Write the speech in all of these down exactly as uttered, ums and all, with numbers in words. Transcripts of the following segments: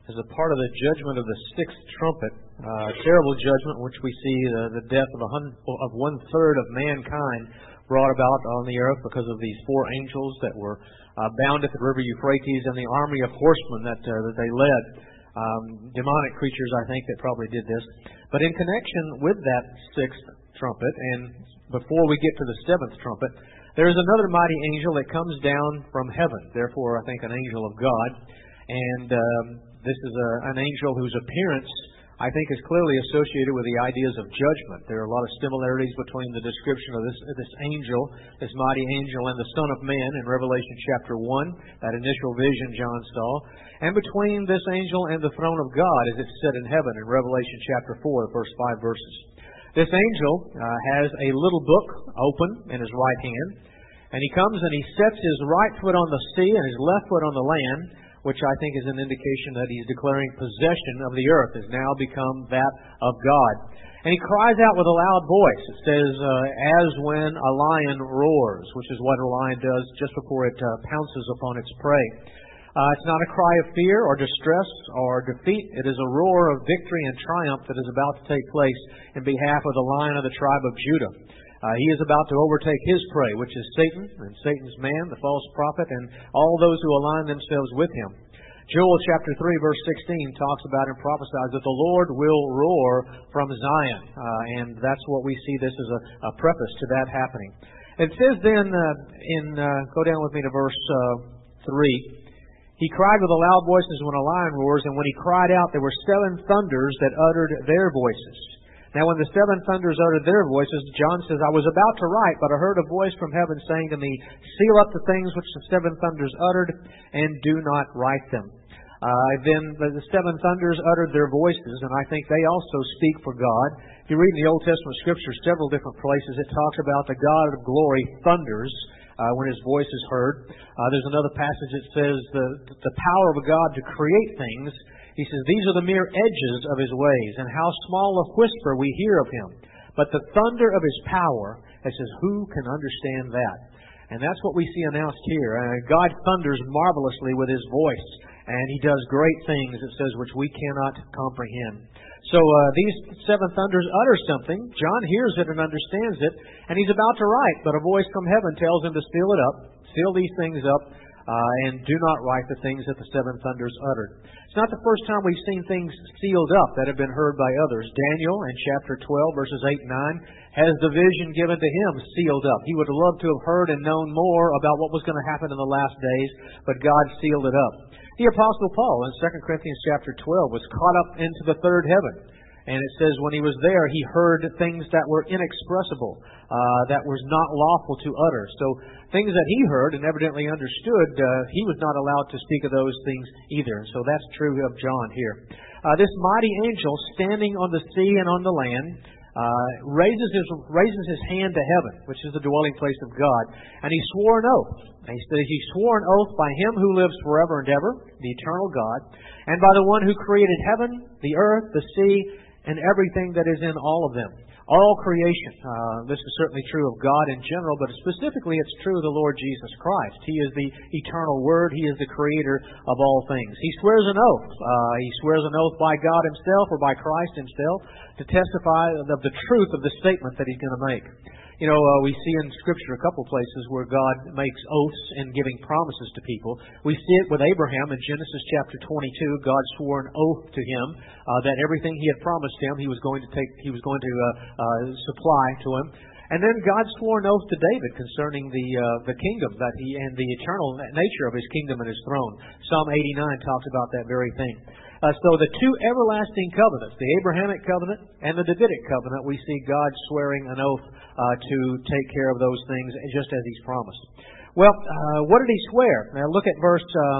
as a part of the judgment of the sixth trumpet, uh, terrible judgment, which we see the, the death of, a hun- of one-third of mankind brought about on the earth because of these four angels that were uh, bound at the river Euphrates and the army of horsemen that, uh, that they led. Um, demonic creatures, I think, that probably did this. But in connection with that sixth trumpet, and before we get to the seventh trumpet, there is another mighty angel that comes down from heaven. Therefore, I think an angel of God. And um, this is a, an angel whose appearance, I think, is clearly associated with the ideas of judgment. There are a lot of similarities between the description of this, this angel, this mighty angel, and the Son of Man in Revelation chapter one, that initial vision John saw, and between this angel and the throne of God as it's set in heaven in Revelation chapter four, the first five verses. This angel uh, has a little book open in his right hand, and he comes and he sets his right foot on the sea and his left foot on the land, which I think is an indication that he's declaring possession of the earth has now become that of God. And he cries out with a loud voice. It says, uh, as when a lion roars, which is what a lion does just before it uh, pounces upon its prey. Uh, it's not a cry of fear or distress or defeat. It is a roar of victory and triumph that is about to take place in behalf of the Lion of the tribe of Judah. Uh, he is about to overtake his prey, which is Satan and Satan's man, the false prophet, and all those who align themselves with him. Joel chapter three, verse sixteen talks about and prophesies that the Lord will roar from Zion. Uh, and that's what we see this as a, a preface to that happening. It says then, uh, in uh, go down with me to verse uh, three. He cried with a loud voice as when a lion roars, and when he cried out, there were seven thunders that uttered their voices. Now when the seven thunders uttered their voices, John says, I was about to write, but I heard a voice from heaven saying to me, seal up the things which the seven thunders uttered, and do not write them. Uh, then the seven thunders uttered their voices, and I think they also speak for God. If you read in the Old Testament Scriptures, several different places, it talks about the God of glory thunders uh, when His voice is heard. Uh, there's another passage that says the, the power of God to create things. He says, these are the mere edges of His ways, and how small a whisper we hear of Him. But the thunder of His power, it says, who can understand that? And that's what we see announced here. Uh, God thunders marvelously with His voice, and He does great things, it says, which we cannot comprehend. So uh, these seven thunders utter something. John hears it and understands it, and he's about to write, but a voice from heaven tells him to seal it up, seal these things up, uh, and do not write the things that the seven thunders uttered. It's not the first time we've seen things sealed up that have been heard by others. Daniel, in chapter twelve, verses eight and nine, has the vision given to him sealed up. He would have loved to have heard and known more about what was going to happen in the last days, but God sealed it up. The Apostle Paul, in Second Corinthians chapter twelve, was caught up into the third heaven. And it says when he was there, he heard things that were inexpressible, uh, that was not lawful to utter. So things that he heard and evidently understood, uh, he was not allowed to speak of those things either. So that's true of John here. Uh, this mighty angel standing on the sea and on the land uh, raises his raises his hand to heaven, which is the dwelling place of God, and he swore an oath. And he said he swore an oath by Him who lives forever and ever, the eternal God, and by the one who created heaven, the earth, the sea, and everything that is in all of them. All creation. Uh, this is certainly true of God in general, but specifically it's true of the Lord Jesus Christ. He is the eternal Word. He is the Creator of all things. He swears an oath. Uh, he swears an oath by God Himself or by Christ Himself to testify of the truth of the statement that He's going to make. You know, uh, we see in Scripture a couple places where God makes oaths in giving promises to people. We see it with Abraham in Genesis chapter twenty-two. God swore an oath to him uh, that everything He had promised him, He was going to take, He was going to uh, uh, supply to him. And then God swore an oath to David concerning the uh, the kingdom that he and the eternal nature of His kingdom and His throne. Psalm eighty-nine talks about that very thing. Uh, so the two everlasting covenants, the Abrahamic covenant and the Davidic covenant, we see God swearing an oath uh, to take care of those things just as He's promised. Well, uh, what did He swear? Now look at verse uh,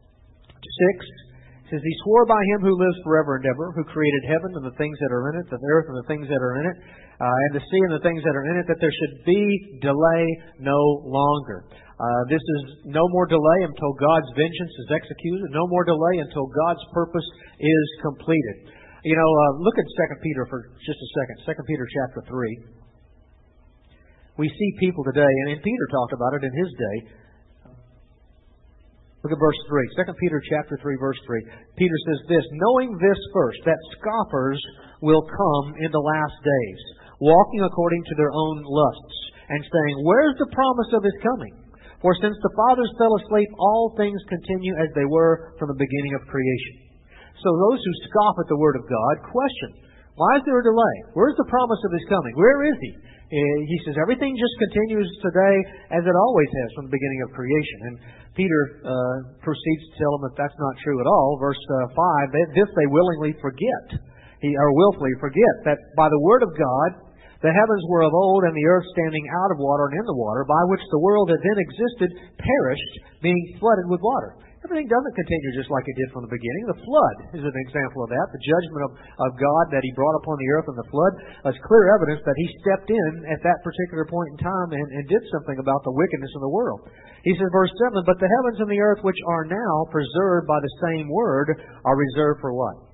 six. It says, He swore by Him who lives forever and ever, who created heaven and the things that are in it, the earth and the things that are in it, uh, and the sea and the things that are in it, that there should be delay no longer. Uh, this is no more delay until God's vengeance is executed, no more delay until God's purpose is completed. You know, uh, look at Second Peter for just a second. Second Peter chapter three. We see people today, and Peter talked about it in his day. Look at verse three. Second Peter chapter three, verse three. Peter says this, knowing this first, that scoffers will come in the last days, walking according to their own lusts, and saying, where's the promise of His coming? For since the fathers fell asleep, all things continue as they were from the beginning of creation. So those who scoff at the Word of God question, why is there a delay? Where's the promise of His coming? Where is He? He says everything just continues today as it always has from the beginning of creation. And Peter uh, proceeds to tell them that that's not true at all. Verse uh, five, this they willingly forget, he, or willfully forget, that by the Word of God the heavens were of old, and the earth standing out of water and in the water, by which the world that then existed perished, being flooded with water. Everything doesn't continue just like it did from the beginning. The flood is an example of that. The judgment of, of God that He brought upon the earth in the flood is clear evidence that He stepped in at that particular point in time and, and did something about the wickedness in the world. He says, verse seven, but the heavens and the earth which are now preserved by the same Word are reserved for what?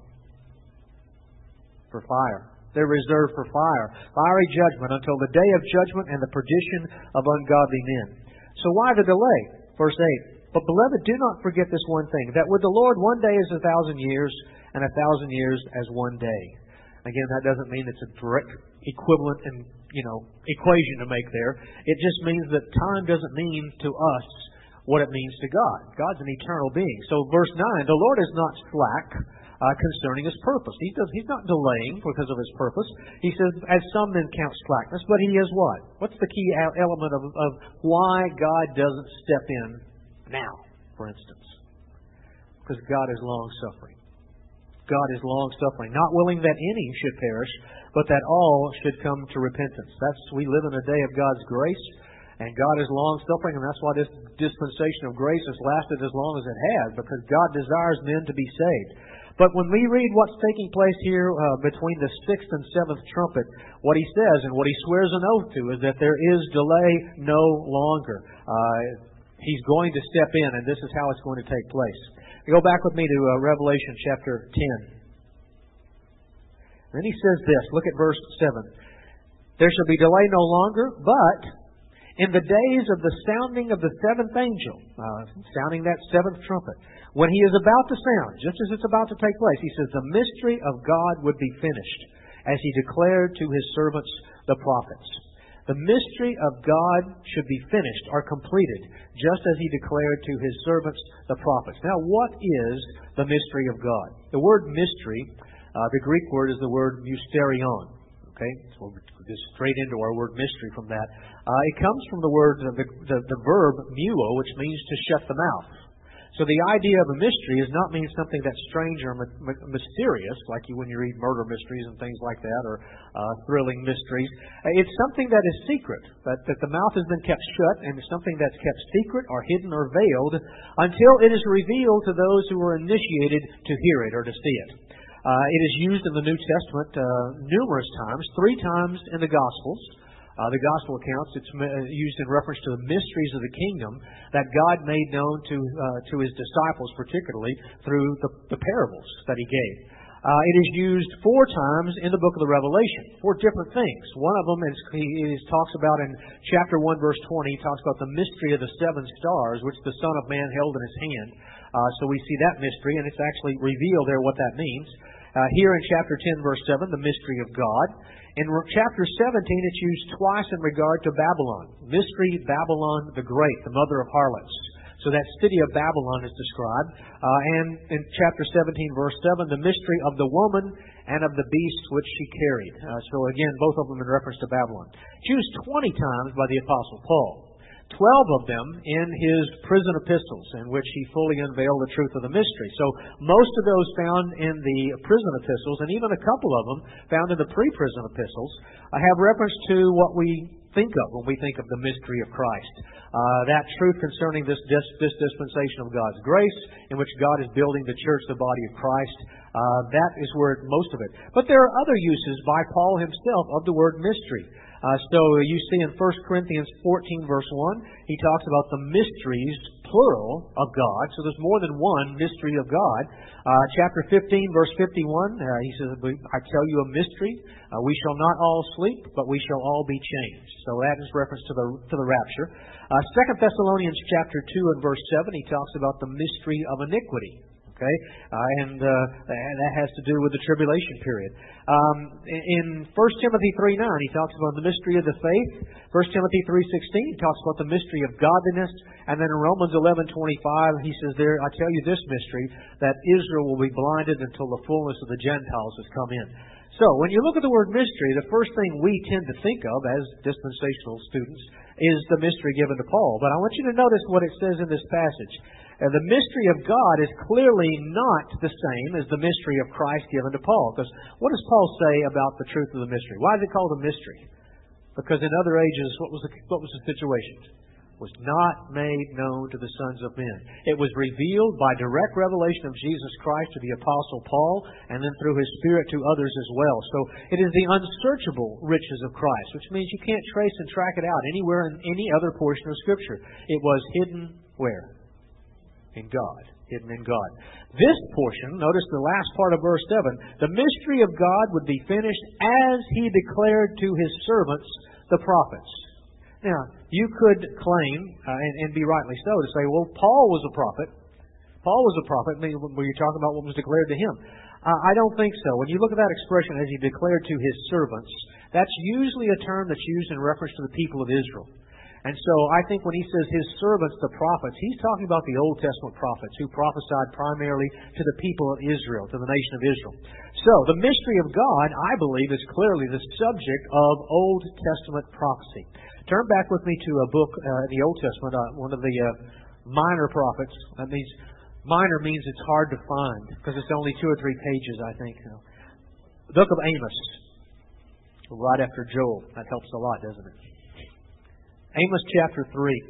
For fire. They're reserved for fire, fiery judgment until the day of judgment and the perdition of ungodly men. So why the delay? Verse eight. But, beloved, do not forget this one thing, that with the Lord one day is a thousand years, and a thousand years as one day. Again, that doesn't mean it's a direct equivalent and, you know, equation to make there. It just means that time doesn't mean to us what it means to God. God's an eternal being. So, verse nine, the Lord is not slack uh, concerning His purpose. He does, he's not delaying because of His purpose. He says, as some men count slackness, but He is what? What's the key element of, of why God doesn't step in now, for instance? Because God is long-suffering. God is long-suffering, not willing that any should perish, but that all should come to repentance. That's we live in a day of God's grace, and God is long-suffering, and that's why this dispensation of grace has lasted as long as it has, because God desires men to be saved. But when we read what's taking place here uh, between the sixth and seventh trumpet, what he says and what he swears an oath to is that there is delay no longer. Uh, He's going to step in, and this is how it's going to take place. Go back with me to uh, Revelation chapter ten. Then he says this. Look at verse seven. There shall be delay no longer, but in the days of the sounding of the seventh angel, uh, sounding that seventh trumpet, when he is about to sound, just as it's about to take place, he says, the mystery of God would be finished, as he declared to His servants, the prophets. The mystery of God should be finished or completed, just as He declared to His servants, the prophets. Now, what is the mystery of God? The word mystery, uh, the Greek word is the word mysterion. Okay, so we'll go straight into our word mystery from that. Uh, it comes from the word, the, the, the verb muo, which means to shut the mouth. So the idea of a mystery is not mean something that's strange or m- m- mysterious, like you when you read murder mysteries and things like that, or uh, thrilling mysteries. It's something that is secret, that, that the mouth has been kept shut, and it's something that's kept secret or hidden or veiled until it is revealed to those who are initiated to hear it or to see it. Uh, it is used in the New Testament uh, numerous times, three times in the Gospels. Uh, the Gospel accounts, it's used in reference to the mysteries of the kingdom that God made known to uh, to His disciples, particularly through the, the parables that He gave. Uh, it is used four times in the book of the Revelation, four different things. One of them is he is, talks about in chapter one, verse twenty, he talks about the mystery of the seven stars, which the Son of Man held in His hand. Uh, so we see that mystery, and it's actually revealed there what that means. Uh, here in chapter ten, verse seven, the mystery of God. In chapter seventeen, it's used twice in regard to Babylon. Mystery Babylon the Great, the mother of harlots. So that city of Babylon is described. Uh, and in chapter seventeen, verse seven, the mystery of the woman and of the beast which she carried. Uh, so again, both of them in reference to Babylon. It's used twenty times by the Apostle Paul. Twelve of them in his prison epistles, in which he fully unveiled the truth of the mystery. So most of those found in the prison epistles, and even a couple of them found in the pre-prison epistles, uh, have reference to what we think of when we think of the mystery of Christ. Uh, that truth concerning this, this, this dispensation of God's grace, in which God is building the church, the body of Christ. Uh, that is where most of it. But there are other uses by Paul himself of the word mystery. Uh, so you see in First Corinthians fourteen, verse one, he talks about the mysteries plural of God. So there's more than one mystery of God. Uh, chapter fifteen, verse fifty-one, uh, he says, I tell you a mystery. Uh, we shall not all sleep, but we shall all be changed. So that is reference to the to the rapture. Uh, Second Thessalonians chapter two and verse seven, he talks about the mystery of iniquity. Okay, uh, and, uh, and that has to do with the tribulation period. Um, in First Timothy three nine, he talks about the mystery of the faith. First Timothy three sixteen, he talks about the mystery of godliness. And then in Romans eleven twenty-five, he says there, I tell you this mystery, that Israel will be blinded until the fullness of the Gentiles has come in. So, when you look at the word mystery, the first thing we tend to think of as dispensational students is the mystery given to Paul. But I want you to notice what it says in this passage. Uh, the mystery of God is clearly not the same as the mystery of Christ given to Paul. Because what does Paul say about the truth of the mystery? Why is it called a mystery? Because in other ages, what was the, what was the situation? Was not made known to the sons of men. It was revealed by direct revelation of Jesus Christ to the Apostle Paul, and then through His Spirit to others as well. So it is the unsearchable riches of Christ, which means you can't trace and track it out anywhere in any other portion of Scripture. It was hidden where? In God. Hidden in God. This portion, notice the last part of verse seven, the mystery of God would be finished as He declared to His servants, the prophets. Now, you could claim, uh, and, and be rightly so, to say, well, Paul was a prophet. Paul was a prophet. When you're talking about what was declared to him. Uh, I don't think so. When you look at that expression, as He declared to His servants, that's usually a term that's used in reference to the people of Israel. And so I think when he says His servants, the prophets, he's talking about the Old Testament prophets who prophesied primarily to the people of Israel, to the nation of Israel. So the mystery of God, I believe, is clearly the subject of Old Testament prophecy. Turn back with me to a book uh, in the Old Testament, uh, one of the uh, minor prophets. That means minor means it's hard to find because it's only two or three pages, I think. The book of Amos, right after Joel. That helps a lot, doesn't it? Amos chapter three.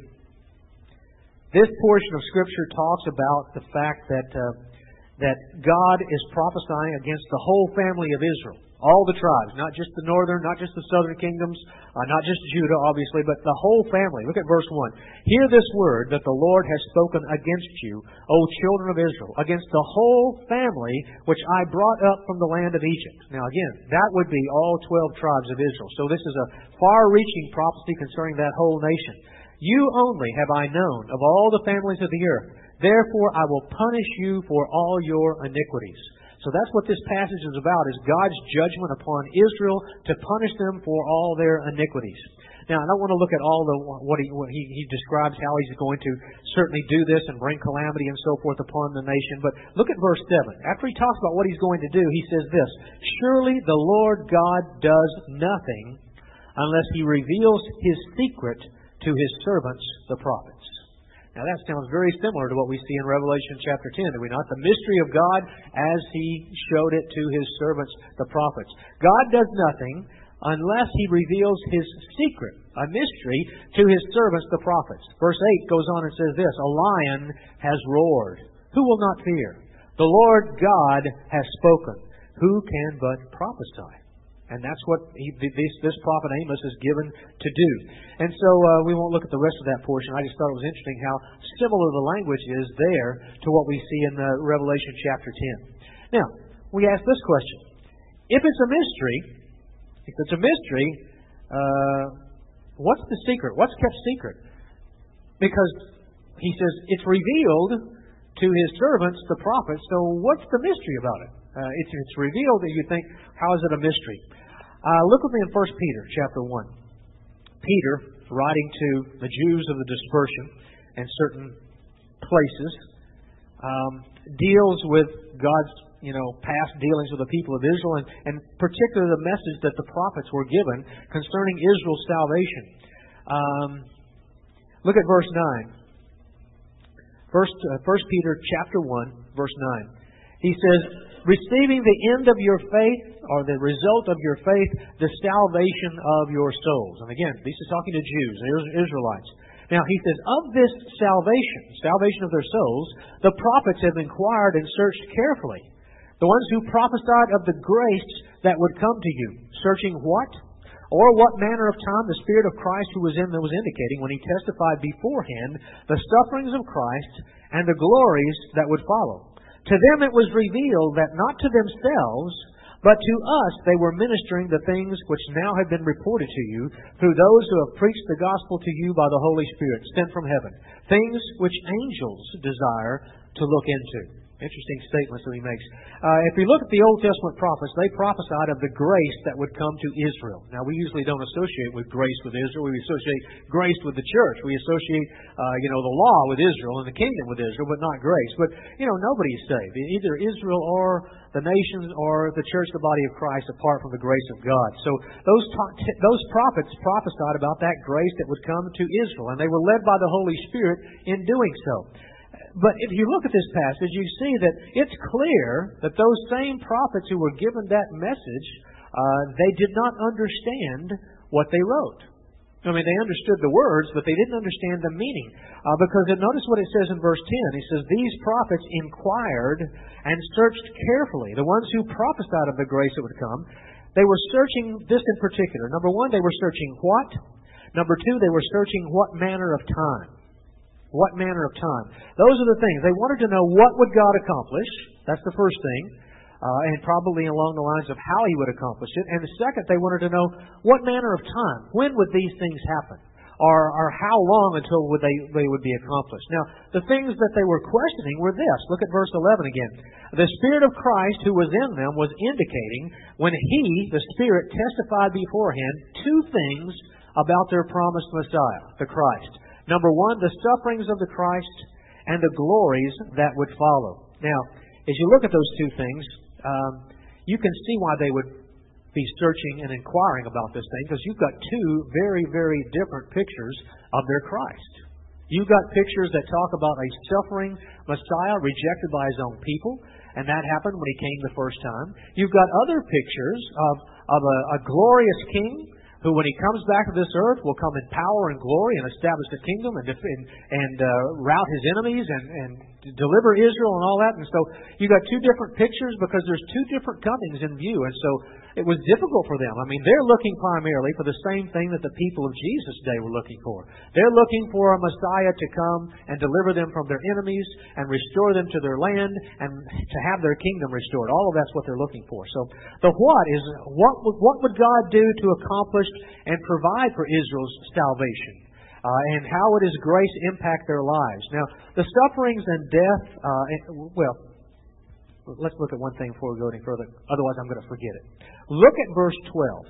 This portion of Scripture talks about the fact that uh, that God is prophesying against the whole family of Israel. All the tribes, not just the northern, not just the southern kingdoms, uh, not just Judah, obviously, but the whole family. Look at verse one. Hear this word that the Lord has spoken against you, O children of Israel, against the whole family which I brought up from the land of Egypt. Now again, that would be all twelve tribes of Israel. So this is a far-reaching prophecy concerning that whole nation. You only have I known of all the families of the earth. Therefore I will punish you for all your iniquities. So that's what this passage is about, is God's judgment upon Israel to punish them for all their iniquities. Now, I don't want to look at all the what he what he, he describes how He's going to certainly do this and bring calamity and so forth upon the nation. But look at verse seven. After he talks about what He's going to do, he says this, Surely the Lord God does nothing unless He reveals His secret to His servants, the prophets. Now that sounds very similar to what we see in Revelation chapter ten, do we not? The mystery of God as He showed it to His servants, the prophets. God does nothing unless He reveals His secret, a mystery, to His servants, the prophets. Verse eight goes on and says this, A lion has roared. Who will not fear? The Lord God has spoken. Who can but prophesy? And that's what he, this, this prophet Amos is given to do. And so uh, we won't look at the rest of that portion. I just thought it was interesting how similar the language is there to what we see in uh, Revelation chapter ten. Now, we ask this question. If it's a mystery, if it's a mystery, uh, what's the secret? What's kept secret? Because he says it's revealed to His servants, the prophets, so what's the mystery about it? Uh, it's, it's revealed that you think, how is it a mystery? Uh, look with me in First Peter chapter one. Peter, writing to the Jews of the dispersion in certain places, um, deals with God's you know past dealings with the people of Israel, and, and particularly the message that the prophets were given concerning Israel's salvation. Um, look at verse nine. First, uh, First Peter chapter one, verse nine. He says, receiving the end of your faith, or the result of your faith, the salvation of your souls. And again, this is talking to Jews, Israelites. Now, he says, of this salvation, salvation of their souls, the prophets have inquired and searched carefully. The ones who prophesied of the grace that would come to you. Searching what? or what manner of time the Spirit of Christ who was in them was indicating when He testified beforehand the sufferings of Christ and the glories that would follow. To them it was revealed that not to themselves, but to us they were ministering the things which now have been reported to you through those who have preached the gospel to you by the Holy Spirit sent from heaven, things which angels desire to look into. Interesting statements that he makes. Uh, if you look at the Old Testament prophets, they prophesied of the grace that would come to Israel. Now, we usually don't associate with grace with Israel. We associate grace with the church. We associate, uh, you know, the law with Israel and the kingdom with Israel, but not grace. But, you know, nobody's saved. Either Israel or the nations or the church, the body of Christ, apart from the grace of God. So those those prophets prophesied about that grace that would come to Israel, and they were led by the Holy Spirit in doing so. But if you look at this passage, you see that it's clear that those same prophets who were given that message, uh, they did not understand what they wrote. I mean, they understood the words, but they didn't understand the meaning. Uh, because notice what it says in verse ten. He says, these prophets inquired and searched carefully. The ones who prophesied of the grace that would come, they were searching this in particular. Number one, they were searching what? Number two, they were searching what manner of time. What manner of time? Those are the things. They wanted to know what would God accomplish. That's the first thing. Uh, and probably along the lines of how He would accomplish it. And the second, they wanted to know what manner of time. When would these things happen? Or, or how long until would they, they would be accomplished? Now, the things that they were questioning were this. Look at verse eleven again. The Spirit of Christ who was in them was indicating when He, the Spirit, testified beforehand two things about their promised Messiah, the Christ. Number one, the sufferings of the Christ and the glories that would follow. Now, as you look at those two things, um, you can see why they would be searching and inquiring about this thing, because you've got two very, very different pictures of their Christ. You've got pictures that talk about a suffering Messiah rejected by His own people, and that happened when He came the first time. You've got other pictures of, of a, a glorious king who, when He comes back to this earth, will come in power and glory and establish the kingdom and and, and uh, rout His enemies and, and deliver Israel and all that. And so you've got two different pictures because there's two different comings in view. And so it was difficult for them. I mean, they're looking primarily for the same thing that the people of Jesus' day were looking for. They're looking for a Messiah to come and deliver them from their enemies and restore them to their land and to have their kingdom restored. All of that's what they're looking for. So the what is, what would, what would God do to accomplish and provide for Israel's salvation? Uh, and how would His grace impact their lives? Now, the sufferings and death, uh, and, well, let's look at one thing before we go any further. Otherwise, I'm going to forget it. Look at verse twelve.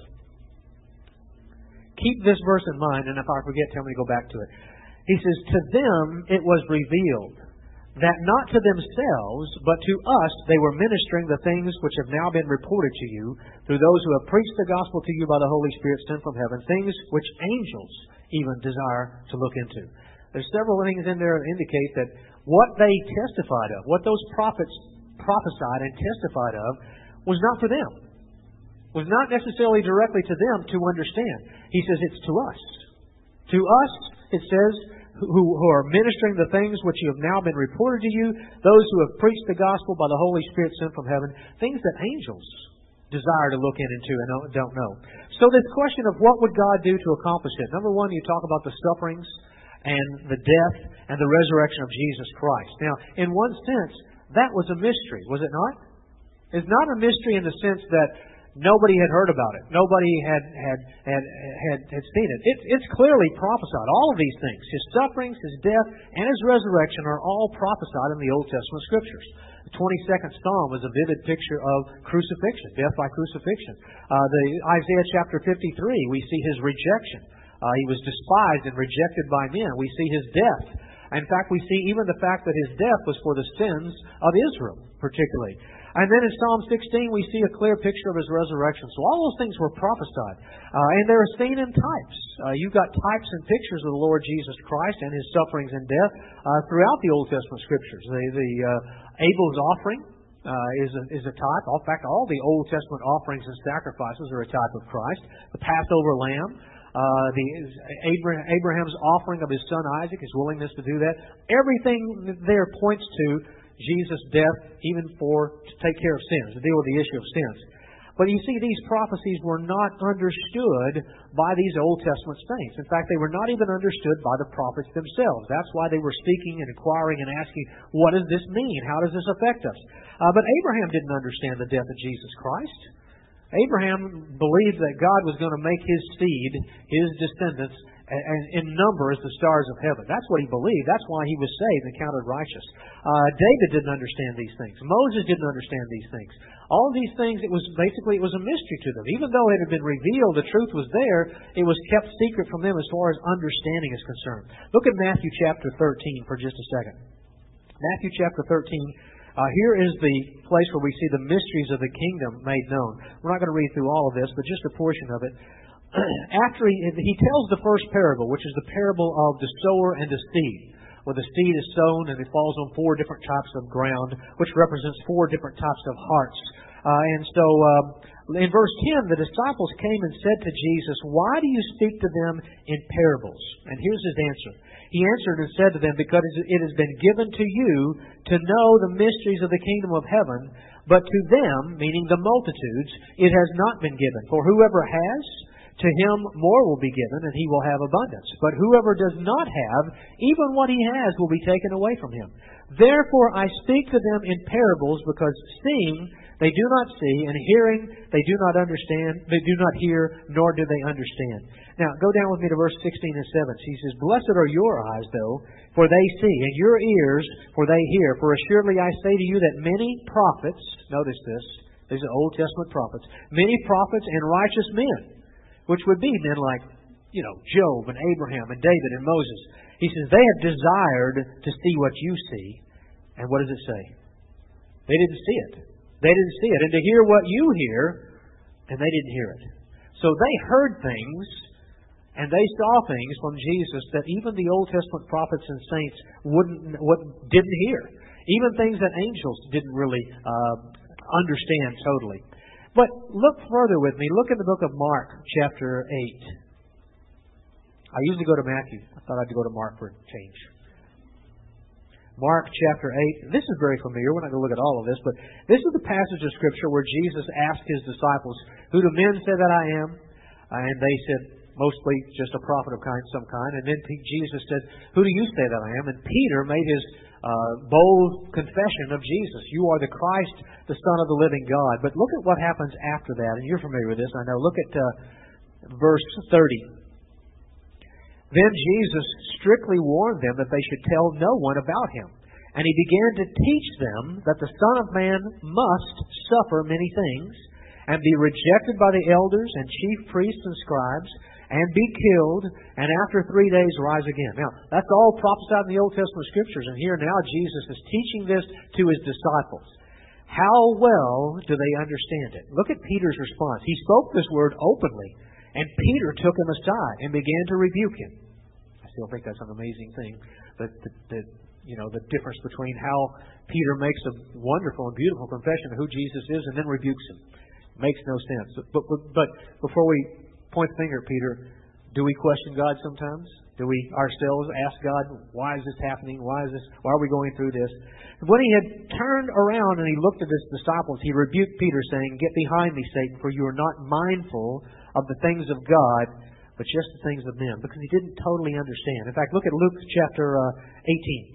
Keep this verse in mind, and if I forget, tell me to go back to it. He says, to them it was revealed that not to themselves, but to us they were ministering the things which have now been reported to you through those who have preached the gospel to you by the Holy Spirit sent from heaven, things which angels even desire to look into. There's several things in there that indicate that what they testified of, what those prophets prophesied and testified of, was not for them. Was not necessarily directly to them to understand. He says it's to us. To us, it says, who, who are ministering the things which you have now been reported to you, those who have preached the gospel by the Holy Spirit sent from heaven, things that angels desire to look into and don't know. So this question of what would God do to accomplish it? Number one, you talk about the sufferings and the death and the resurrection of Jesus Christ. Now, in one sense, that was a mystery, was it not? It's not a mystery in the sense that nobody had heard about it. Nobody had had had had, had seen it. it. It's clearly prophesied. All of these things, His sufferings, His death, and His resurrection are all prophesied in the Old Testament Scriptures. The twenty-second Psalm is a vivid picture of crucifixion, death by crucifixion. Uh, the Isaiah chapter fifty-three, we see His rejection. Uh, he was despised and rejected by men. We see His death. In fact, we see even the fact that His death was for the sins of Israel, particularly. And then in Psalm sixteen, we see a clear picture of His resurrection. So all those things were prophesied. Uh, and they're seen in types. Uh, you've got types and pictures of the Lord Jesus Christ and His sufferings and death uh, throughout the Old Testament Scriptures. The, the uh, Abel's offering uh, is, a, is a type. In fact, all the Old Testament offerings and sacrifices are a type of Christ. The Passover lamb. Uh, the Abraham, Abraham's offering of his son Isaac, his willingness to do that. Everything there points to Jesus' death, even for to take care of sins, to deal with the issue of sins. But you see, these prophecies were not understood by these Old Testament saints. In fact, they were not even understood by the prophets themselves. That's why they were speaking and inquiring and asking, what does this mean? How does this affect us? Uh, but Abraham didn't understand the death of Jesus Christ. Abraham believed that God was going to make his seed, his descendants, in number as the stars of heaven. That's what he believed. That's why he was saved and counted righteous. Uh, David didn't understand these things. Moses didn't understand these things. All these things, it was basically, it was a mystery to them. Even though it had been revealed, the truth was there, it was kept secret from them as far as understanding is concerned. Look at Matthew chapter thirteen for just a second. Matthew chapter thirteen. Uh, here is the place where we see the mysteries of the kingdom made known. We're not going to read through all of this, but just a portion of it. After he, he tells the first parable, which is the parable of the sower and the seed, where the seed is sown and it falls on four different types of ground, which represents four different types of hearts. Uh, and so um, in verse ten, the disciples came and said to Jesus, "Why do you speak to them in parables?" And here's his answer. He answered and said to them, "Because it has been given to you to know the mysteries of the kingdom of heaven, but to them," meaning the multitudes, "it has not been given. For whoever has, to him more will be given, and he will have abundance. But whoever does not have, even what he has will be taken away from him. Therefore I speak to them in parables, because seeing they do not see, and hearing they do not understand, they do not hear, nor do they understand." Now, go down with me to verse sixteen and seventeen. He says, "Blessed are your eyes, though, for they see, and your ears, for they hear. For assuredly I say to you that many prophets," notice this, these are Old Testament prophets, "many prophets and righteous men," which would be men like, you know, Job and Abraham and David and Moses. He says, "They have desired to see what you see." And what does it say? They didn't see it. They didn't see it. And to hear what you hear, and they didn't hear it. So they heard things, and they saw things from Jesus that even the Old Testament prophets and saints wouldn't, what, didn't hear. Even things that angels didn't really uh, understand totally. But look further with me. Look in the book of Mark, chapter eight. I usually go to Matthew. I thought I'd go to Mark for a change. Mark, chapter eight. This is very familiar. We're not going to look at all of this, but this is the passage of Scripture where Jesus asked His disciples, "Who do men say that I am?" And they said, "Mostly just a prophet of kind, some kind." And then Jesus said, "Who do you say that I am?" And Peter made his uh, bold confession of Jesus. "You are the Christ, the Son of the living God." But look at what happens after that. And you're familiar with this, I know. Look at uh, verse thirty. "Then Jesus strictly warned them that they should tell no one about Him. And He began to teach them that the Son of Man must suffer many things, and be rejected by the elders and chief priests and scribes, and be killed, and after three days rise again." Now, that's all prophesied in the Old Testament Scriptures, and here now Jesus is teaching this to His disciples. How well do they understand it? Look at Peter's response. He spoke this word openly, and Peter took him aside and began to rebuke him. I still think that's an amazing thing, that, that, that you know, the difference between how Peter makes a wonderful and beautiful confession of who Jesus is and then rebukes Him. Makes no sense. But, but, but before we point the finger at Peter, do we question God sometimes? Do we ourselves ask God, why is this happening? Why is this? Why are we going through this? When he had turned around and he looked at his disciples, he rebuked Peter, saying, "Get behind me, Satan, for you are not mindful of the things of God, but just the things of men." Because he didn't totally understand. In fact, look at Luke chapter uh, eighteen.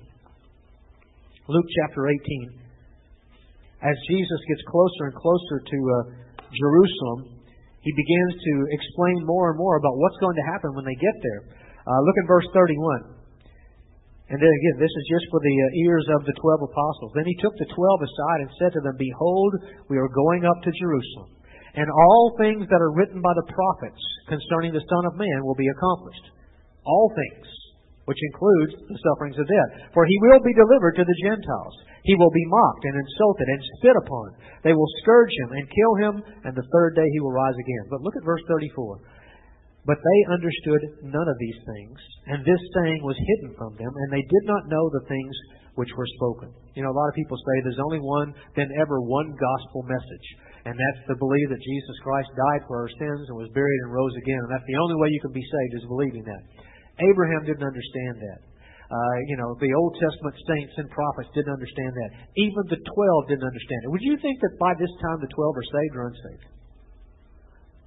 Luke chapter eighteen. As Jesus gets closer and closer to uh, Jerusalem, he begins to explain more and more about what's going to happen when they get there. Uh, look at verse thirty-one. And then again, this is just for the uh, ears of the twelve apostles. "Then he took the twelve aside and said to them, Behold, we are going up to Jerusalem, and all things that are written by the prophets concerning the Son of Man will be accomplished." All things, which includes the sufferings of death. "For he will be delivered to the Gentiles. He will be mocked and insulted and spit upon. They will scourge him and kill him, and the third day he will rise again." But look at verse thirty-four. "But they understood none of these things, and this saying was hidden from them, and they did not know the things which were spoken." You know, a lot of people say there's only one, then ever one gospel message. And that's to believe that Jesus Christ died for our sins and was buried and rose again. And that's the only way you can be saved, is believing that. Abraham didn't understand that. Uh, you know, the Old Testament saints and prophets didn't understand that. Even the twelve didn't understand it. Would you think that by this time the twelve are saved or unsaved?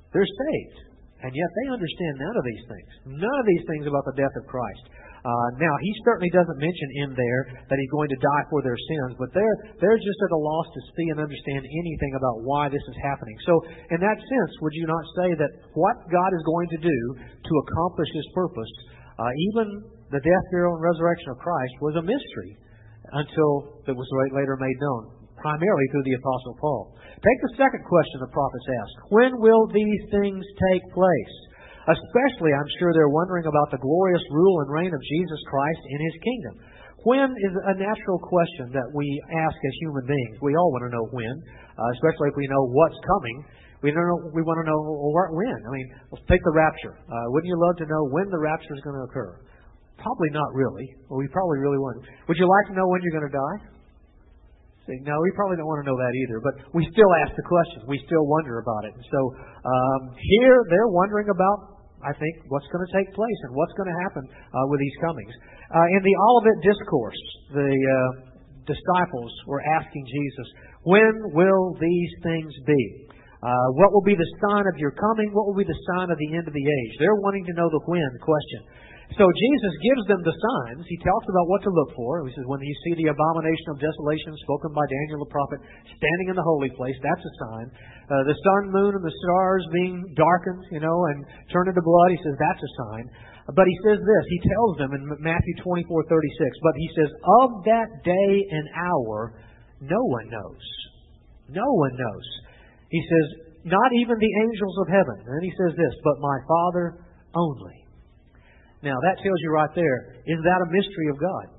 They're saved. And yet they understand none of these things. None of these things about the death of Christ. Uh, now, he certainly doesn't mention in there that he's going to die for their sins, but they're, they're just at a loss to see and understand anything about why this is happening. So, in that sense, would you not say that what God is going to do to accomplish His purpose, uh, even the death, burial, and resurrection of Christ, was a mystery until it was later made known, primarily through the Apostle Paul. Take the second question the prophets ask. When will these things take place? Especially, I'm sure they're wondering about the glorious rule and reign of Jesus Christ in His kingdom. When is a natural question that we ask as human beings. We all want to know when, uh, especially if we know what's coming. We don't know. We want to know well, when. I mean, let's take the rapture. Uh, wouldn't you love to know when the rapture is going to occur? Probably not really. Well, we probably really wouldn't. Would you like to know when you're going to die? No, we probably don't want to know that either, but we still ask the questions. We still wonder about it. And so um, here they're wondering about, I think, what's going to take place and what's going to happen uh, with these comings. Uh, in the Olivet Discourse, the uh, disciples were asking Jesus, when will these things be? Uh, what will be the sign of your coming? What will be the sign of the end of the age? They're wanting to know the when question. So Jesus gives them the signs. He talks about what to look for. He says, when you see the abomination of desolation spoken by Daniel the prophet standing in the holy place, that's a sign. Uh, the sun, moon, and the stars being darkened, you know, and turned into blood, he says that's a sign. But he says this, he tells them in Matthew twenty-four thirty-six, but he says, of that day and hour, no one knows. No one knows. He says, not even the angels of heaven. And then he says this, but my Father only. Now, that tells you right there, is that a mystery of God?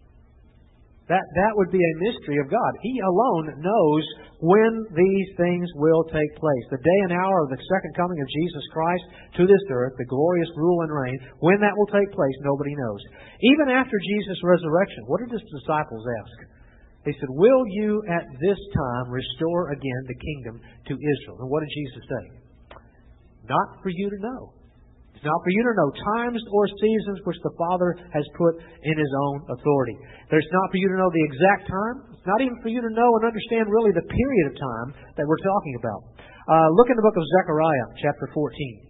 That that would be a mystery of God. He alone knows when these things will take place. The day and hour of the second coming of Jesus Christ to this earth, the glorious rule and reign, when that will take place, nobody knows. Even after Jesus' resurrection, what did His disciples ask? They said, will you at this time restore again the kingdom to Israel? And what did Jesus say? Not for you to know. It's not for you to know times or seasons which the Father has put in His own authority. It's not for you to know the exact time. It's not even for you to know and understand really the period of time that we're talking about. Uh, look in the book of Zechariah, chapter fourteen.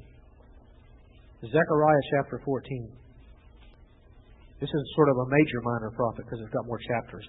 Zechariah, chapter fourteen. This is sort of a major minor prophet because it's got more chapters.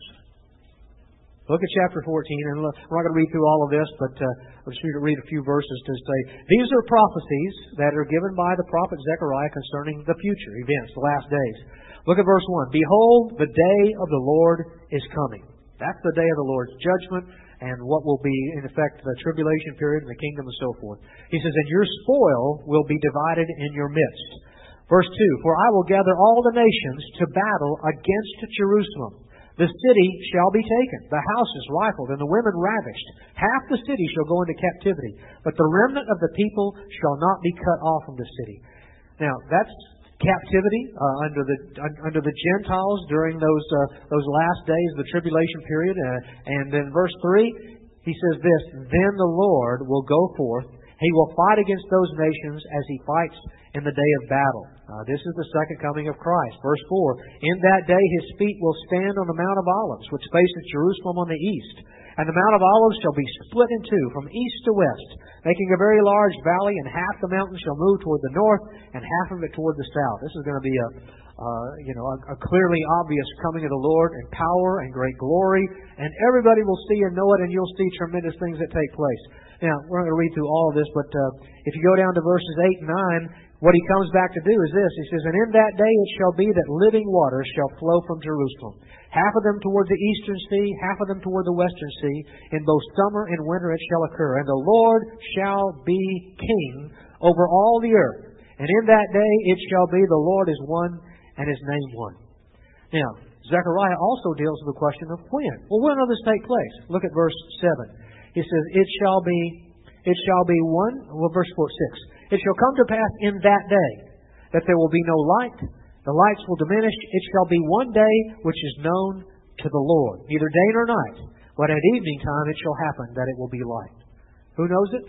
Look at chapter fourteen, and look, I'm not going to read through all of this, but uh, I'm just going to read a few verses to say, these are prophecies that are given by the prophet Zechariah concerning the future events, the last days. Look at verse one. Behold, the day of the Lord is coming. That's the day of the Lord's judgment and what will be, in effect, the tribulation period and the kingdom and so forth. He says, and your spoil will be divided in your midst. Verse two, for I will gather all the nations to battle against Jerusalem. The city shall be taken, the houses rifled, and the women ravished. Half the city shall go into captivity, but the remnant of the people shall not be cut off from the city. Now, that's captivity uh, under the un, under the Gentiles during those uh, those last days of the tribulation period. Uh, and then verse three, he says this, then the Lord will go forth. He will fight against those nations as He fights in the day of battle. Uh, this is the second coming of Christ. Verse four, in that day His feet will stand on the Mount of Olives, which faces Jerusalem on the east. And the Mount of Olives shall be split in two, from east to west, making a very large valley, and half the mountain shall move toward the north, and half of it toward the south. This is going to be a, uh, you know, a, a clearly obvious coming of the Lord in power and great glory, and everybody will see and know it, and you'll see tremendous things that take place. Now, we're not going to read through all of this, but uh, if you go down to verses eight and nine, what he comes back to do is this. He says, and in that day it shall be that living waters shall flow from Jerusalem. Half of them toward the eastern sea, half of them toward the western sea. In both summer and winter it shall occur. And the Lord shall be king over all the earth. And in that day it shall be the Lord is one and His name one. Now, Zechariah also deals with the question of when. Well, when will this take place? Look at verse seven. He says, it shall be, it shall be one, well, verse four, six. It shall come to pass in that day that there will be no light. The lights will diminish. It shall be one day which is known to the Lord, neither day nor night. But at evening time it shall happen that it will be light. Who knows it?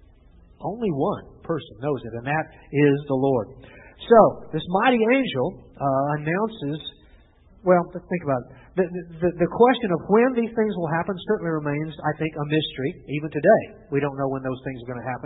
Only one person knows it, and that is the Lord. So, this mighty angel uh, announces, well, let's think about it. The, the, the question of when these things will happen certainly remains, I think, a mystery, even today. We don't know when those things are going to happen.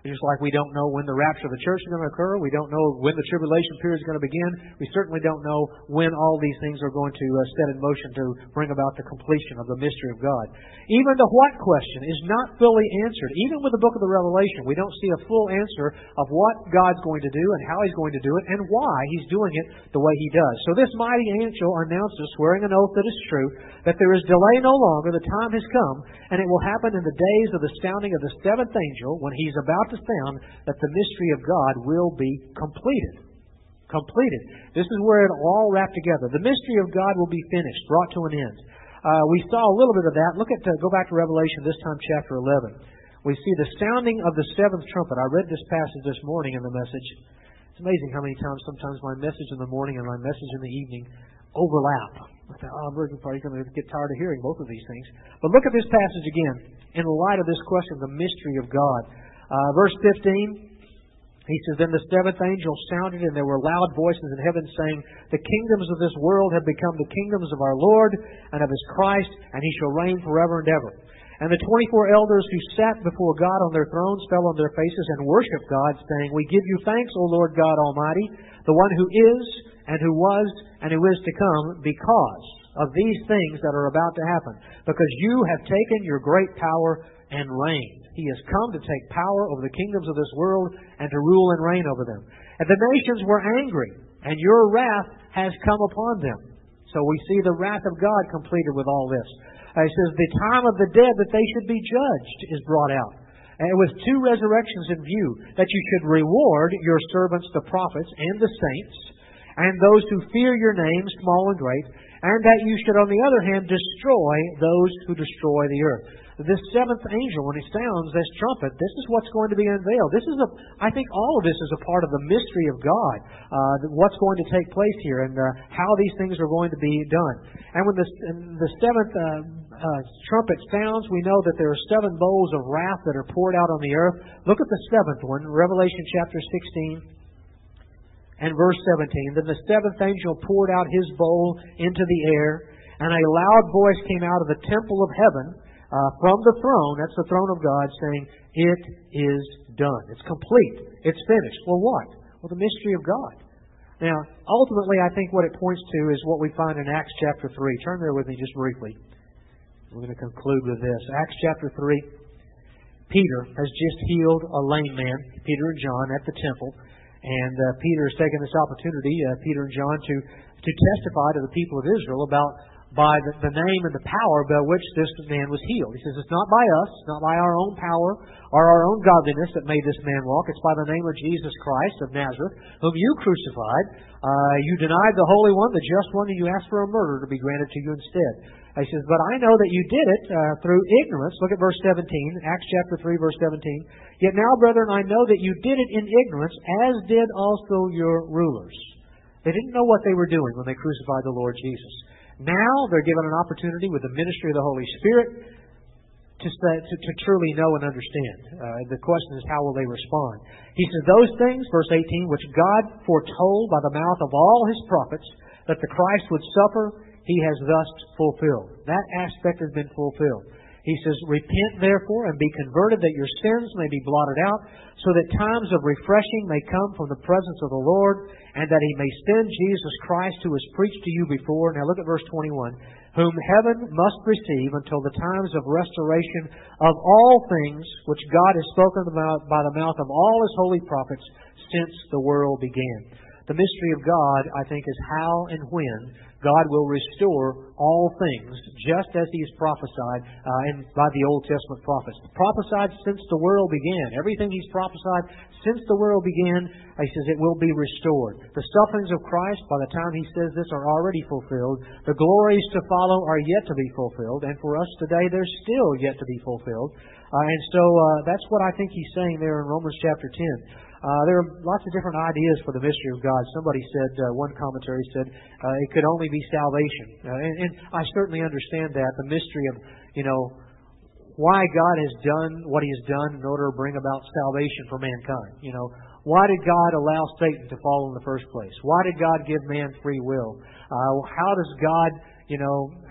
Just like we don't know when the rapture of the church is going to occur. We don't know when the tribulation period is going to begin. We certainly don't know when all these things are going to uh, set in motion to bring about the completion of the mystery of God. Even the what question is not fully answered. Even with the book of the Revelation, we don't see a full answer of what God's going to do and how He's going to do it and why He's doing it the way He does. So this mighty angel announces, swearing an oath that is true, that there is delay no longer, the time has come, and it will happen in the days of the sounding of the seventh angel, when He's about to sound, that the mystery of God will be completed. Completed. This is where it all wrapped together. The mystery of God will be finished, brought to an end. Uh, we saw a little bit of that. Look at, uh, go back to Revelation, this time chapter eleven. We see the sounding of the seventh trumpet. I read this passage this morning in the message. It's amazing how many times sometimes my message in the morning and my message in the evening overlap. I thought, oh, I'm really probably going to get tired of hearing both of these things. But look at this passage again in light of this question, the mystery of God. Uh, verse fifteen, he says, Then the seventh angel sounded, and there were loud voices in heaven saying, The kingdoms of this world have become the kingdoms of our Lord and of His Christ, and He shall reign forever and ever. And the twenty-four elders who sat before God on their thrones fell on their faces and worshipped God, saying, We give you thanks, O Lord God Almighty, the one who is, and who was, and who is to come, because of these things that are about to happen. Because you have taken your great power and reigned. He has come to take power over the kingdoms of this world and to rule and reign over them. And the nations were angry, and your wrath has come upon them. So we see the wrath of God completed with all this. Uh, it says, the time of the dead that they should be judged is brought out. And with two resurrections in view, that you should reward your servants, the prophets, and the saints, and those who fear your name, small and great, and that you should, on the other hand, destroy those who destroy the earth. This seventh angel, when he sounds this trumpet, this is what's going to be unveiled. This is a, I think all of this is a part of the mystery of God, uh, what's going to take place here and uh, how these things are going to be done. And when the, the seventh uh, uh, trumpet sounds, we know that there are seven bowls of wrath that are poured out on the earth. Look at the seventh one, Revelation chapter sixteen. And verse seventeen, Then the seventh angel poured out his bowl into the air, and a loud voice came out of the temple of heaven, uh, from the throne, that's the throne of God, saying, It is done. It's complete. It's finished. Well, what? Well, the mystery of God. Now, ultimately, I think what it points to is what we find in Acts chapter three. Turn there with me just briefly. We're going to conclude with this. Acts chapter three. Peter has just healed a lame man, Peter and John, at the temple. And uh, Peter has taken this opportunity, uh, Peter and John, to, to testify to the people of Israel about by the, the name and the power by which this man was healed. He says, it's not by us, not by our own power or our own godliness that made this man walk. It's by the name of Jesus Christ of Nazareth, whom you crucified. Uh, you denied the Holy One, the just one, and you asked for a murder to be granted to you instead. He says, but I know that you did it uh, through ignorance. Look at verse seventeen, Acts chapter three, verse seventeen. Yet now, brethren, I know that you did it in ignorance, as did also your rulers. They didn't know what they were doing when they crucified the Lord Jesus. Now they're given an opportunity with the ministry of the Holy Spirit to, to, to truly know and understand. Uh, the question is, how will they respond? He says, those things, verse eighteen, which God foretold by the mouth of all His prophets, that the Christ would suffer, He has thus fulfilled. That aspect has been fulfilled. He says, repent therefore and be converted, that your sins may be blotted out, so that times of refreshing may come from the presence of the Lord, and that He may send Jesus Christ, who was preached to you before. Now look at verse twenty-one. Whom heaven must receive until the times of restoration of all things, which God has spoken about by the mouth of all His holy prophets since the world began. The mystery of God, I think, is how and when God will restore all things, just as He's prophesied uh, in, by the Old Testament prophets. Prophesied since the world began. Everything He's prophesied since the world began, He says it will be restored. The sufferings of Christ, by the time He says this, are already fulfilled. The glories to follow are yet to be fulfilled. And for us today, they're still yet to be fulfilled. Uh, and so uh, that's what I think He's saying there in Romans chapter ten. Uh, there are lots of different ideas for the mystery of God. Somebody said, uh, one commentary said, uh, it could only be salvation. Uh, and, and I certainly understand that, the mystery of, you know, why God has done what He has done in order to bring about salvation for mankind. You know, why did God allow Satan to fall in the first place? Why did God give man free will? Uh, how does God, you know,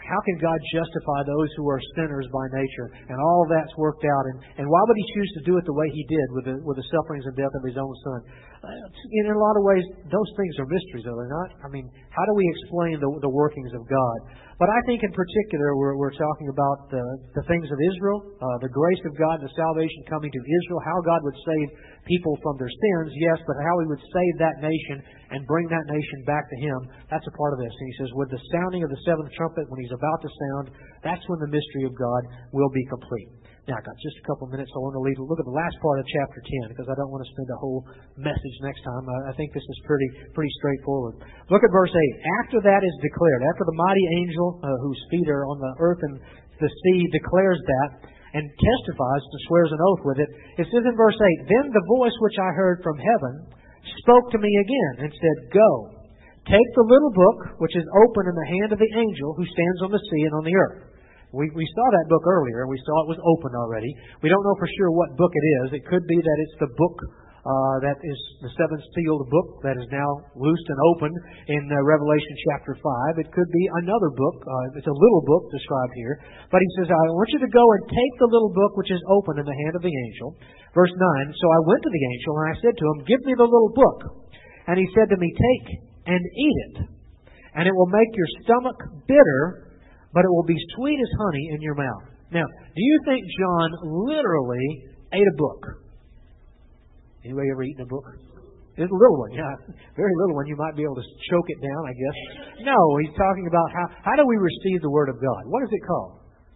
how can God justify those who are sinners by nature? And all that's worked out. And, and why would He choose to do it the way He did with the, with the sufferings and death of His own Son? Uh, in a lot of ways, those things are mysteries, are they not? I mean, how do we explain the, the workings of God? But I think in particular we're, we're talking about the, the things of Israel, uh, the grace of God, the salvation coming to Israel, how God would save people from their sins, yes, but how He would save that nation and bring that nation back to Him. That's a part of this. And He says, with the sounding of the seventh trumpet, when He's about to sound, that's when the mystery of God will be complete. Now, I've got just a couple of minutes. I want to leave, look at the last part of chapter ten, because I don't want to spend a whole message next time. I, I think this is pretty pretty straightforward. Look at verse eight. After that is declared, after the mighty angel uh, whose feet are on the earth and the sea declares that and testifies and swears an oath with it, it says in verse eight, Then the voice which I heard from heaven spoke to me again and said, Go, take the little book which is open in the hand of the angel who stands on the sea and on the earth. We, we saw that book earlier, and we saw it was open already. We don't know for sure what book it is. It could be that it's the book uh, that is the seventh sealed book that is now loosed and open in uh, Revelation chapter five. It could be another book. Uh, it's a little book described here. But he says, I want you to go and take the little book which is open in the hand of the angel. Verse nine, So I went to the angel, and I said to him, Give me the little book. And he said to me, Take and eat it, and it will make your stomach bitter, but it will be sweet as honey in your mouth. Now, do you think John literally ate a book? Anybody ever eaten a book? It's a little one, yeah. Very little one. You might be able to choke it down, I guess. No, he's talking about how, how do we receive the Word of God? What is it called?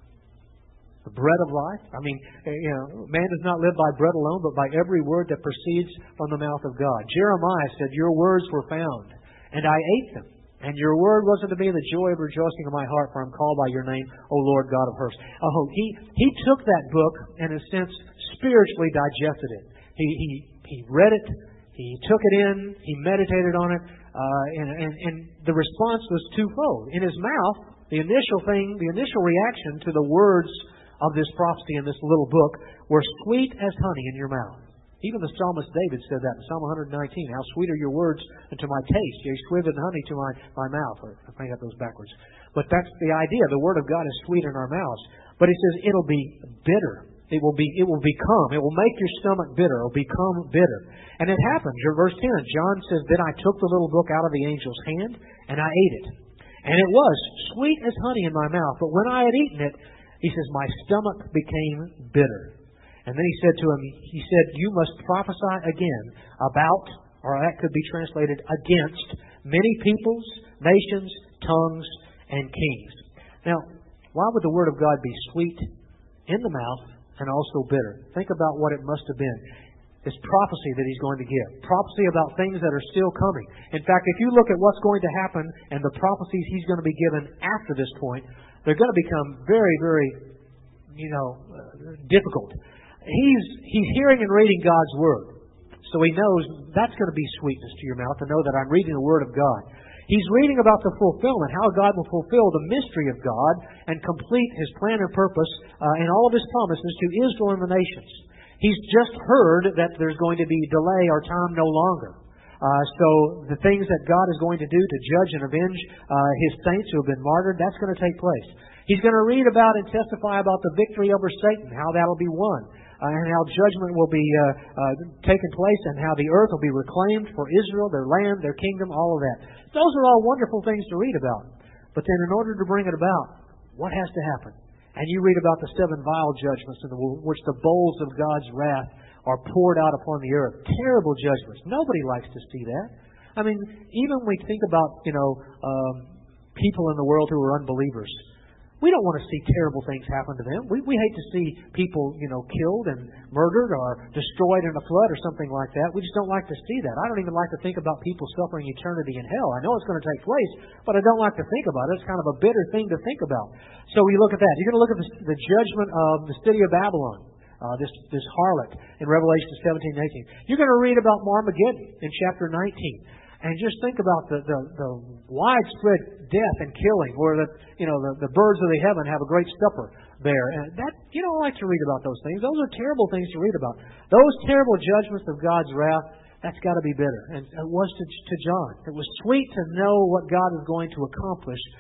The bread of life? I mean, you know, man does not live by bread alone, but by every word that proceeds from the mouth of God. Jeremiah said, Your words were found, and I ate them. And your word was unto me the joy of rejoicing of my heart, for I am called by your name, O Lord God of hosts. Oh, he, he took that book and, in a sense, spiritually digested it. He, he, he read it, he took it in, he meditated on it, uh, and, and, and the response was twofold. In his mouth, the initial thing, the initial reaction to the words of this prophecy in this little book were sweet as honey in your mouth. Even the psalmist David said that in Psalm one nineteen. How sweet are your words unto my taste, yea, sweeter than honey to my, my mouth. Or I may have those backwards. But that's the idea. The Word of God is sweet in our mouths. But he says it'll be bitter. It will be. It will become. It will make your stomach bitter. It will become bitter. And it happens. Verse ten, John says, Then I took the little book out of the angel's hand, and I ate it. And it was sweet as honey in my mouth. But when I had eaten it, he says, my stomach became bitter. And then he said to him, he said, You must prophesy again about, or that could be translated, against many peoples, nations, tongues, and kings. Now, why would the Word of God be sweet in the mouth and also bitter? Think about what it must have been. This prophecy that he's going to give. Prophecy about things that are still coming. In fact, if you look at what's going to happen and the prophecies he's going to be given after this point, they're going to become very, very, you know, uh, difficult. He's he's hearing and reading God's Word. So he knows that's going to be sweetness to your mouth to know that I'm reading the Word of God. He's reading about the fulfillment, how God will fulfill the mystery of God and complete His plan and purpose uh, and all of His promises to Israel and the nations. He's just heard that there's going to be delay or time no longer. Uh, so the things that God is going to do to judge and avenge uh, His saints who have been martyred, that's going to take place. He's going to read about and testify about the victory over Satan, how that will be won. Uh, and how judgment will be uh, uh, taken place, and how the earth will be reclaimed for Israel, their land, their kingdom, all of that. Those are all wonderful things to read about. But then in order to bring it about, what has to happen? And you read about the seven vial judgments in the, which the bowls of God's wrath are poured out upon the earth. Terrible judgments. Nobody likes to see that. I mean, even when we think about, you know, um, people in the world who are unbelievers, we don't want to see terrible things happen to them. We we hate to see people, you know, killed and murdered or destroyed in a flood or something like that. We just don't like to see that. I don't even like to think about people suffering eternity in hell. I know it's going to take place, but I don't like to think about it. It's kind of a bitter thing to think about. So we look at that. You're going to look at the, the judgment of the city of Babylon, uh, this this harlot in Revelation seventeen and eighteen. You're going to read about Armageddon in chapter nineteen. And just think about the, the, the widespread death and killing, where the you know the, the birds of the heaven have a great supper there. And that you don't like to read about those things. Those are terrible things to read about. Those terrible judgments of God's wrath, that's got to be bitter. And it was to, to John. It was sweet to know what God is going to accomplish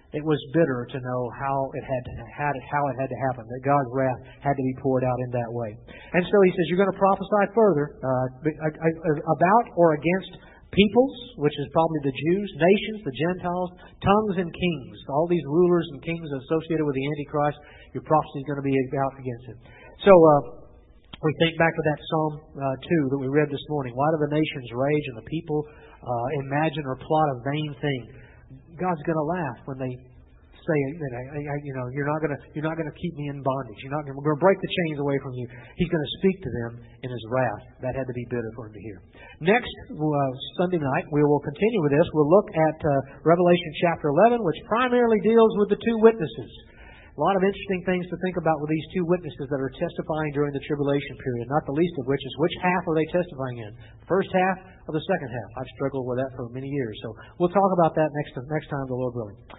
It was bitter to know how it had to, had it, how it had to happen, that God's wrath had to be poured out in that way. And so he says, you're going to prophesy further uh, about or against peoples, which is probably the Jews, nations, the Gentiles, tongues, and kings. All these rulers and kings associated with the Antichrist, your prophecy is going to be out against it. So uh, we think back to that Psalm uh, two that we read this morning. Why do the nations rage and the people uh, imagine or plot a vain thing? God's going to laugh when they say, you know, you're not going to you're not going to keep me in bondage. You're not going to, we're going to break the chains away from you. He's going to speak to them in His wrath. That had to be bitter for Him to hear. Next uh, Sunday night, we will continue with this. We'll look at uh, Revelation chapter eleven, which primarily deals with the two witnesses. A lot of interesting things to think about with these two witnesses that are testifying during the tribulation period, not the least of which is which half are they testifying in? First half or the second half? I've struggled with that for many years. So we'll talk about that next next time, the Lord willing.